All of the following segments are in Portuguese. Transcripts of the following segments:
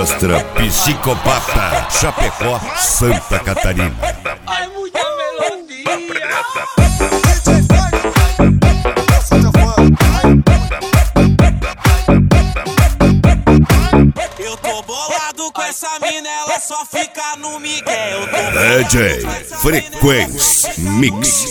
Mostra Psicopata, Chapecó, Santa Catarina. Ai, muita melodia. Eu tô bolado com essa mina, ela só fica no Miguel. DJ Frequência Mix.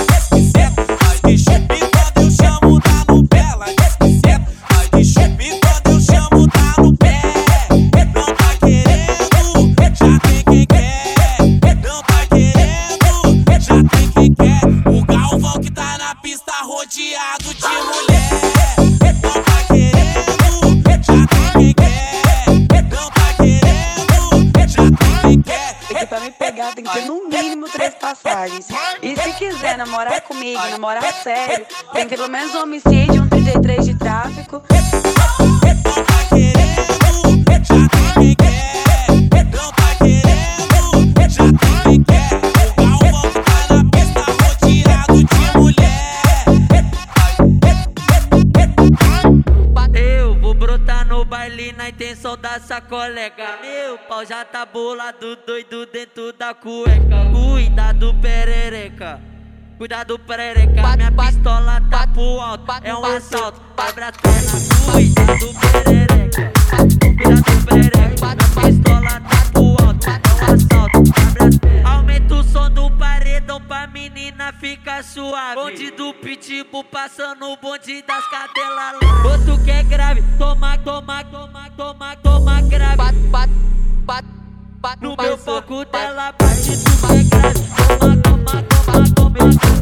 O Galvão que tá na pista rodeado de mulher. Não tá querendo, já tem quem quer. Não tá querendo, já tem quem quer. Porque pra me pegar tem que ter no mínimo 3 passagens. E se quiser namorar comigo, namorar sério, tem que ter pelo menos um homicídio, um 33 de tráfico. Não tá querendo, já tem quem quer. Não tá querendo, já tem quem quer. O Galvão que tá na pista rodeado de mulher. Eu vou brotar no baile na intenção da sacolega. Meu pau já tá bolado, doido dentro da cueca. Cuidado, perereca. Cuidado, perereca. Minha pistola tá pro alto, é um assalto. Abre a perna, cuidado, perereca. Cuidado, perereca. Minha pistola tá pro alto, é um assalto. Abre as pernas. Aumenta o som do paredão pra menina ficar suave. Bonde do pitbull passando o bonde das cadelas. Outro que é grave, toma grave. No meu foco dela bate, tu que é grave. Toma.